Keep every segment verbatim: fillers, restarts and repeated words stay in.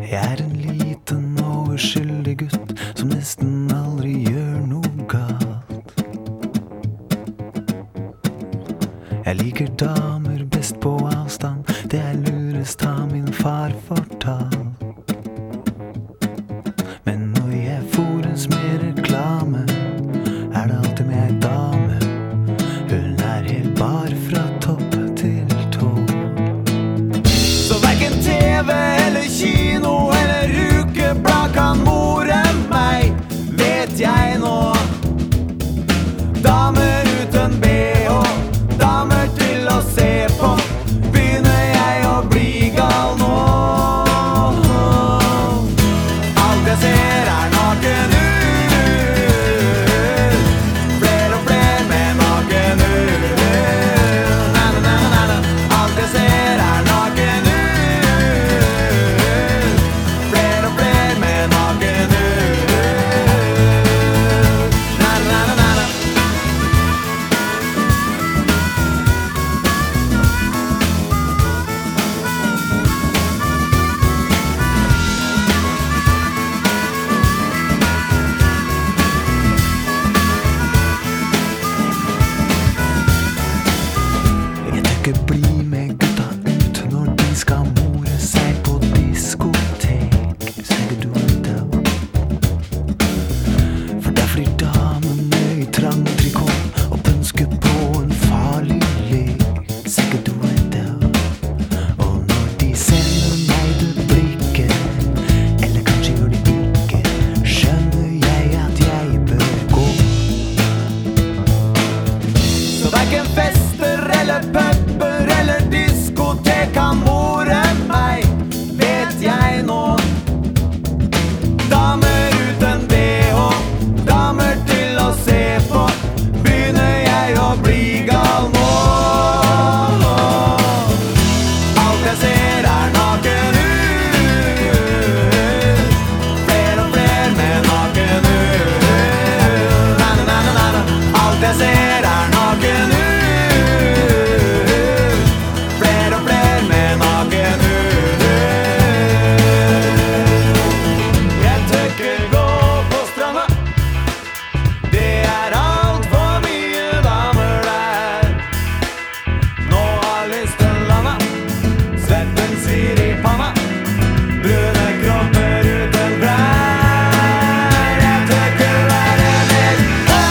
Jeg er en liten og uskyldig gutt som nesten aldri gjør noe galt. Jeg liker damer best på avstand, det er lurest har min far fortalt. Men når jeg fôres med reklame, er det alltid med ei dame. Hun er helt bar fra topp til tå. Så hverken T V eller kino eller ukeblad kan more meg, vet jeg nå. Damer uten B H, damer til å se på, begynner jeg å bli gal nå. Alt jeg ser er naken ut, flere og flere med naken ut. Na, na, na, na, na. Alt jeg ser er naken ut, flere og flere med naken ut. Na, na, na, na, na. Jeg tør ikke bli med gutta ut når de skal more seg på diskotek. Sier du det? For der flyr damene i trang trikot og pønsker på en farlig lek. Sier du det? Og når de sender meg det blikket, eller kanskje gjør de ikke, skjønner jeg at jeg bør gå. Så hverken fester eller pupper eller diskotek kan more meg, vet jeg nå. Damer uten B H, damer til å se på, begynner jeg å bli gal nå. Alt jeg ser er naken ut, flere og flere med naken ut. Na, na, na, na, na. Alt jeg ser er naken ut, flere og flere med naken ut. Jeg tør ikke gå på stranda, det er alt for mye damer der. Nå har lysten landa, svetten svir i panna, brune kropper uten klær. Jeg tør ikke være mer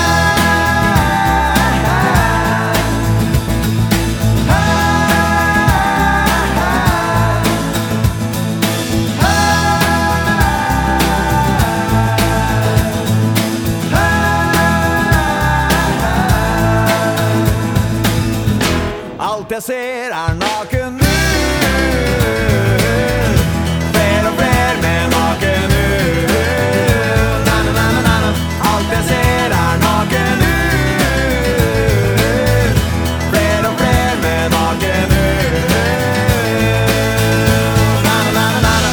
Alt jeg ser er naken ut, flere og flere med naken ut. Na, na, na, na, na. Alt jeg ser er naken ut, flere og flere med naken ut. Na, na, na, na, na.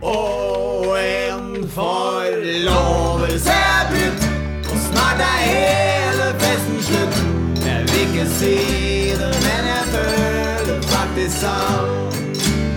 Og en forlovelse er brutt, og snart er hele festen slutt. Jeg vil ikke si det, men jeg føler faktisk sånn.